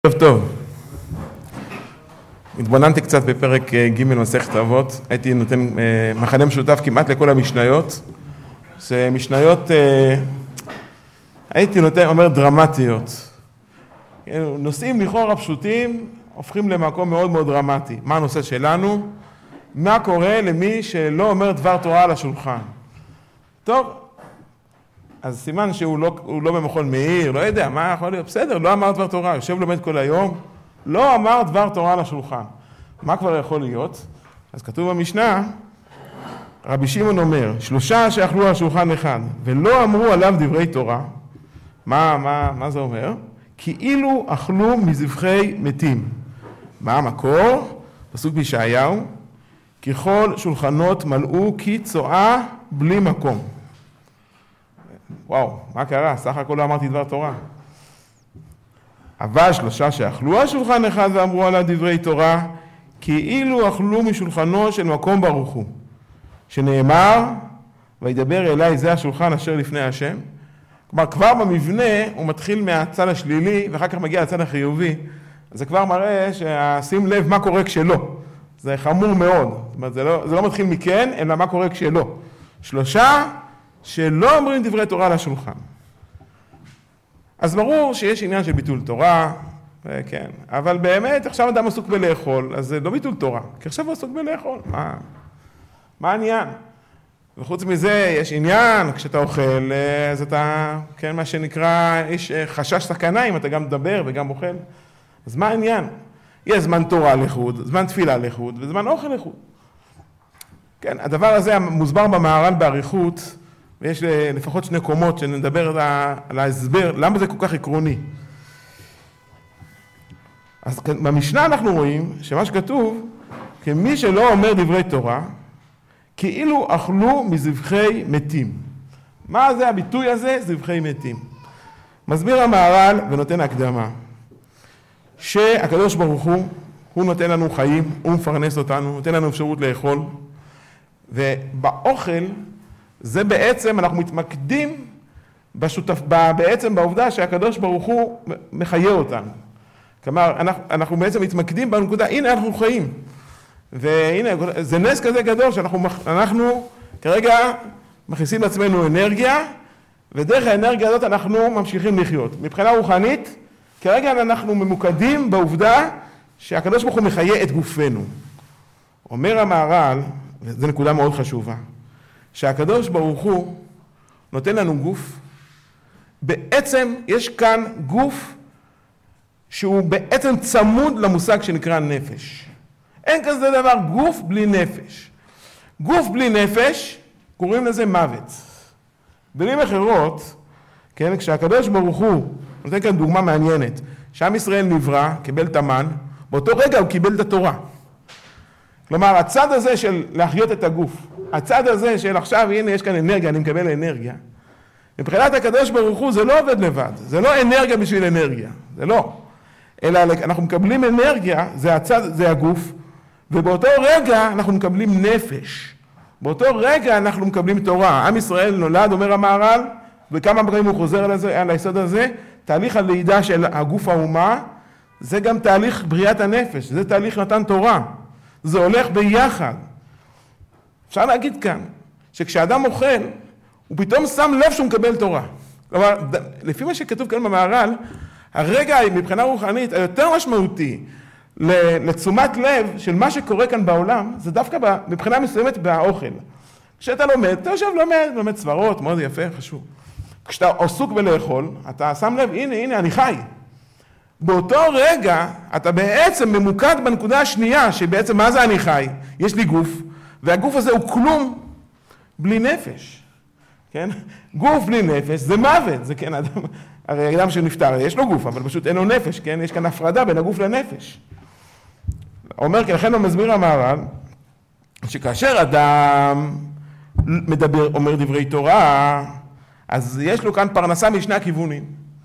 ערב טוב. התבוננתי קצת בפרק ג' מסכת אבות, הייתי נותן מחנה משותף כמעט לכל המשניות. זה משניות, הייתי נותן, אומר, דרמטיות. נושאים לכאורה פשוטים, הופכים למקום מאוד מאוד דרמטי. מה הנושא שלנו? מה קורה למי שלא אומר דבר תורה על השולחן? טוב, אז סימן שהוא לא במכון מאיר, לא יודע, מה יכול להיות? בסדר, לא אמר דבר תורה, יושב לומד כל היום, לא אמר דבר תורה על השולחן. מה כבר יכול להיות? אז כתוב במשנה, רבי שמעון אומר, 3 שאכלו על שולחן אחד, ולא אמרו עליו דברי תורה. מה זה אומר? כאילו אכלו מזבחי מתים. מה המקור? פסוק בישעיהו, ככל שולחנות מלאו כי צואה בלי מקום. וואו, מה קרה? סך הכל לא אמרתי דבר תורה. אבל 3 שאכלו על שולחן אחד ואמרו עליו דברי תורה, כאילו אכלו משולחנו של מקום ברוך הוא. שנאמר, וידבר אליי זה השולחן אשר לפני השם. כלומר, כבר במבנה הוא מתחיל מהצד השלילי, ואחר כך מגיע לצד החיובי. אז זה כבר מראה ששים לב מה קורה כשלא. זה חמור מאוד. זאת אומרת, זה לא מתחיל מכן, אלא מה קורה כשלא. 3 שלא אומרים דברי תורה על השולחן. אז ברור שיש עניין של ביטול תורה, כן, אבל באמת עכשיו אדם עסוק בלאכול, אז זה לא ביטול תורה, כי עכשיו הוא עסוק בלאכול. מה העניין? וחוץ מזה יש עניין, כשאתה אוכל, אז אתה, כן, מה שנקרא, יש חשש סכנה אם אתה גם מדבר וגם אוכל. אז מה העניין? יש זמן תורה לחוד, זמן תפילה לחוד, וזמן אוכל לחוד. כן, הדבר הזה מוסבר במהר"ל באריכות, ויש לפחות 2 קומות שנדבר על ההסבר, למה זה כל כך עקרוני. אז במשנה אנחנו רואים שמה שכתוב, כמי שלא אומר דברי תורה, כאילו אכלו מזבחי מתים. מה זה הביטוי הזה? זבחי מתים. מסביר המהר"ל ונותן הקדמה, שהקדוש ברוך הוא נותן לנו חיים, הוא מפרנס אותנו, נותן לנו אפשרות לאכול, ובאוכל, זה בעצם, אנחנו מתמקדים בעצם בעובדה שהקדוש ברוך הוא מחיה אותנו. כלומר, אנחנו בעצם מתמקדים בנקודה, הנה אנחנו חיים. והנה, זה נס כזה גדול שאנחנו כרגע מכניסים לעצמנו אנרגיה, ודרך האנרגיה הזאת אנחנו ממשיכים לחיות. מבחינה רוחנית, כרגע אנחנו ממוקדים בעובדה שהקדוש ברוך הוא מחיה את גופנו. אומר המהר"ל, וזו נקודה מאוד חשובה, שהקדוש ברוך הוא נותן לנו גוף, בעצם יש כאן גוף שהוא בעצם צמוד למושג שנקרא נפש. אין כזה דבר גוף בלי נפש. גוף בלי נפש, קוראים לזה מוות. במילים אחרות, כן, כשהקדוש ברוך הוא, נותן כאן דוגמה מעניינת, שעם ישראל נברא, קיבל את המן, באותו רגע הוא קיבל את התורה. כלומר, הצד הזה של להחיות את הגוף, הצד הזה של עכשיו, הנה יש כאן אנרגיה, אני מקבל אנרגיה. מבחינת הקדוש ברוך הוא זה לא עובד לבד, זה לא אנרגיה בשביל אנרגיה, זה לא. אלא אנחנו מקבלים אנרגיה, זה הצד, זה הגוף, ובאותו רגע אנחנו מקבלים נפש. באותו רגע אנחנו מקבלים תורה. עם ישראל נולד, אומר המהר"ל, וכמה פעמים הוא חוזר על היסוד הזה, תהליך הלידה של הגוף האומה, זה גם תהליך בריאת הנפש, זה תהליך נתן תורה. זה הולך ביחד. אפשר להגיד כאן, שכשאדם אוכל, הוא פתאום שם לב שהוא מקבל תורה. כלומר, לפי מה שכתוב כאן במהר"ל, הרגע מבחינה רוחנית היותר משמעותי לתשומת לב של מה שקורה כאן בעולם, זה דווקא מבחינה מסוימת באוכל. כשאתה לומד, אתה יושב לומד סברות, מאוד יפה, חשוב. כשאתה עסוק בלאכול, אתה שם לב, הנה, אני חי. באותו רגע, אתה בעצם ממוקד בנקודה השנייה, שבעצם מה זה אני חי? יש לי גוף, והגוף הזה הוא כלום בלי נפש. כן? גוף בלי נפש זה מוות, זה כן, הרי אדם שנפטר, יש לו גוף, אבל פשוט אין לו נפש, כן? יש כאן הפרדה בין הגוף לנפש. אומר, כי לכן הוא מסביר המהר"ל, שכאשר אדם אומר דברי תורה, אז יש לו כאן פרנסה משני הכיוונים.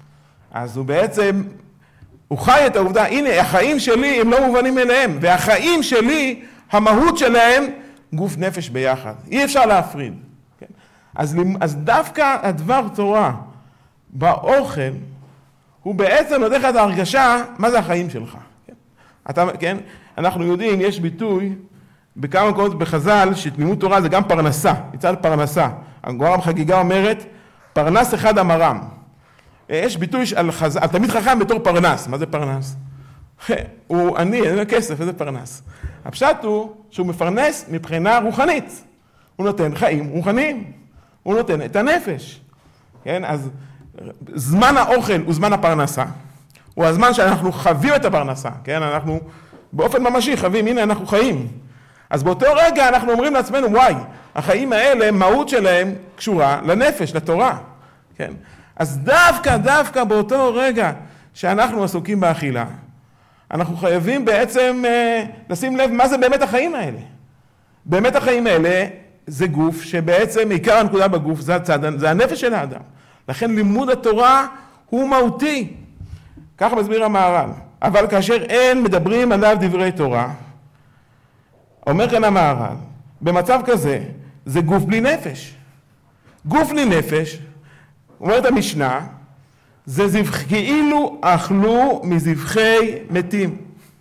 אז הוא בעצם, הוא חי את העובדה, הנה, החיים שלי הם לא מובנים אליהם, והחיים שלי, המהות שלהם, גוף נפש ביחד. אי אפשר להפריד. כן? אז דווקא הדבר תורה באוכל, הוא בעצם נותן לך את ההרגשה, מה זה החיים שלך. כן? אנחנו יודעים, יש ביטוי בכמה מקומות בחז"ל, שתמימות תורה זה גם פרנסה, מצד פרנסה. הגמרא בחגיגה אומרת, פרנס אחד אמרם. יש ביטוי על תלמיד חכם בתור פרנס. מה זה פרנס? הוא עני, אין לו כסף, איזה פרנס. הפשט הוא שהוא מפרנס מבחינה רוחנית. הוא נותן חיים רוחניים. הוא נותן את הנפש. כן? אז זמן האוכל הוא זמן הפרנסה. הוא הזמן שאנחנו חווים את הפרנסה. כן? אנחנו באופן ממשי חווים, הנה אנחנו חיים. אז באותו רגע אנחנו אומרים לעצמנו, וואי, החיים האלה, מהות שלהם קשורה לנפש, לתורה. כן? אז דווקא באותו רגע שאנחנו עסוקים באכילה, אנחנו חייבים בעצם לשים לב מה זה באמת החיים האלה. באמת החיים האלה זה גוף שבעצם עיקר הנקודה בגוף זה הנפש של האדם. לכן לימוד התורה הוא מהותי. ככה מסביר המהר"ל. אבל כאשר אין מדברים עליו דברי תורה, אומר כאן המהר"ל, במצב כזה זה גוף בלי נפש. גוף בלי נפש, אומרת המשנה, זה כאילו אכלו מזבחי מתים.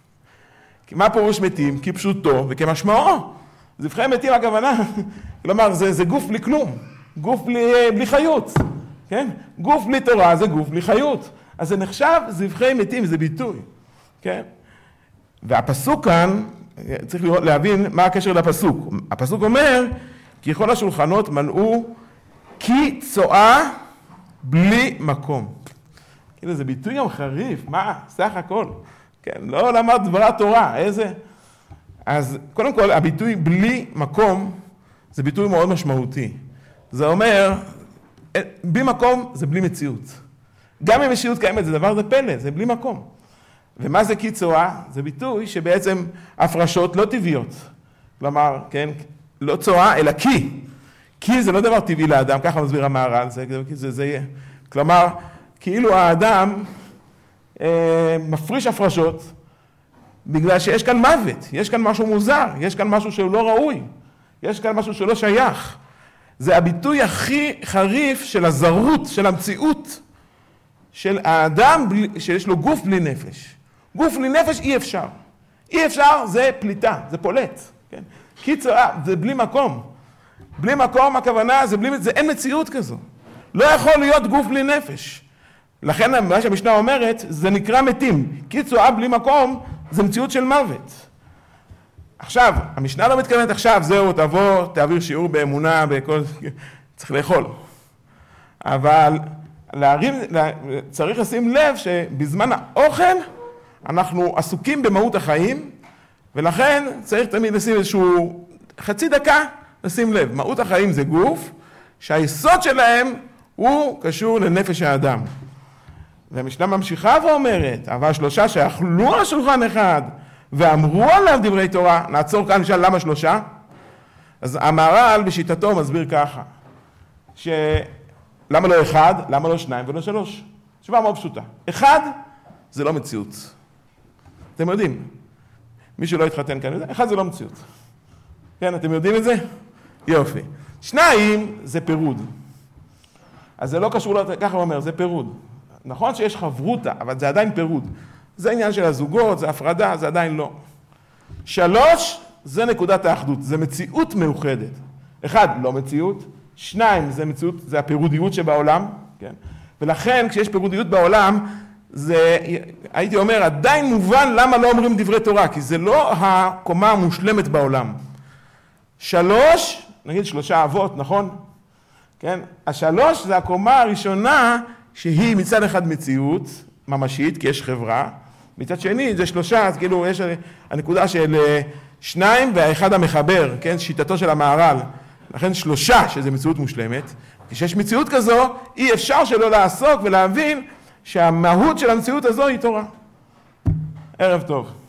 מה פירוש מתים? כפשוטו וכמשמעו. זבחי מתים הכוונה, כלומר זה גוף בלי כלום, גוף בלי חיות. כן? גוף בלי תורה זה גוף בלי חיות. אז זה נחשב זבחי מתים, זה ביטוי. כן? והפסוק כאן, צריך להבין מה הקשר לפסוק. הפסוק אומר, כי כל השולחנות מנעו כי צואה בלי מקום. כאילו זה ביטוי גם חריף, מה? סך הכל. כן, לא למד דבר תורה, איזה? אז קודם כל, הביטוי בלי מקום, זה ביטוי מאוד משמעותי. זה אומר, בלי מקום זה בלי מציאות. גם אם מציאות קיימת, זה דבר, זה פלא, זה בלי מקום. ומה זה כי צואה? זה ביטוי שבעצם הפרשות לא טבעיות. כלומר, כן, לא צואה, אלא כי. כי זה לא דבר טבעי לאדם, ככה מסביר המהר"ל, זה כלומר, כאילו האדם מפריש הפרשות, בגלל שיש כאן מוות, יש כאן משהו מוזר, יש כאן משהו שהוא לא ראוי, יש כאן משהו שלא שייך. זה הביטוי הכי חריף של הזרות, של המציאות, של האדם שיש לו גוף בלי נפש. גוף בלי נפש אי אפשר. אי אפשר זה פליטה, זה פולט. כן? קיצור, זה בלי מקום. בלי מקום הכוונה, זה אין מציאות כזו. לא יכול להיות גוף בלי נפש. לכן מה שהמשנה אומרת, זה נקרא מתים. קיצור, בלי מקום, זה מציאות של מוות. עכשיו, המשנה לא מתכוונת עכשיו, זהו, תבוא, תעביר שיעור באמונה, בכל... צריך לאכול. אבל צריך לשים לב שבזמן האוכל, אנחנו עסוקים במהות החיים, ולכן צריך תמיד לשים איזשהו חצי דקה, לשים לב. מהות החיים זה גוף, שהיסוד שלהם הוא קשור לנפש האדם. והמשנה ממשיכה ואומרת, אבל שלושה שאכלו על שולחן אחד, ואמרו עליו דברי תורה, נעצור כאן, נשאל למה שלושה? אז המהר"ל בשיטתו מסביר ככה, למה לא אחד, למה לא שניים ולא שלוש? תשובה מאוד פשוטה. אחד, זה לא מציאות. אתם יודעים, מי שלא התחתן כאן, אחד זה לא מציאות. כן, אתם יודעים את זה? יופי. שניים, זה פירוד. אז זה לא קשור, ככה הוא אומר, זה פירוד. נכון שיש חברותה, אבל זה עדיין פירוד. זה עניין של הזוגות, זה הפרדה, זה עדיין לא. שלוש, זה נקודת האחדות, זה מציאות מאוחדת. אחד, לא מציאות. שניים, זה מציאות, זה הפירודיות שבעולם. כן? ולכן, כשיש פירודיות בעולם, זה, הייתי אומר, עדיין מובן למה לא אומרים דברי תורה, כי זה לא הקומה המושלמת בעולם. שלוש, נגיד שלושה אבות, נכון? כן? השלוש זה הקומה הראשונה שהיא מצד אחד מציאות ממשית, כי יש חברה, מצד שני זה שלושה, אז כאילו יש הנקודה של שניים והאחד המחבר, כן? שיטתו של המהר"ל, לכן שלושה שזה מציאות מושלמת, כשיש מציאות כזו אי אפשר שלא לעסוק ולהבין שהמהות של המציאות הזו היא תורה. ערב טוב.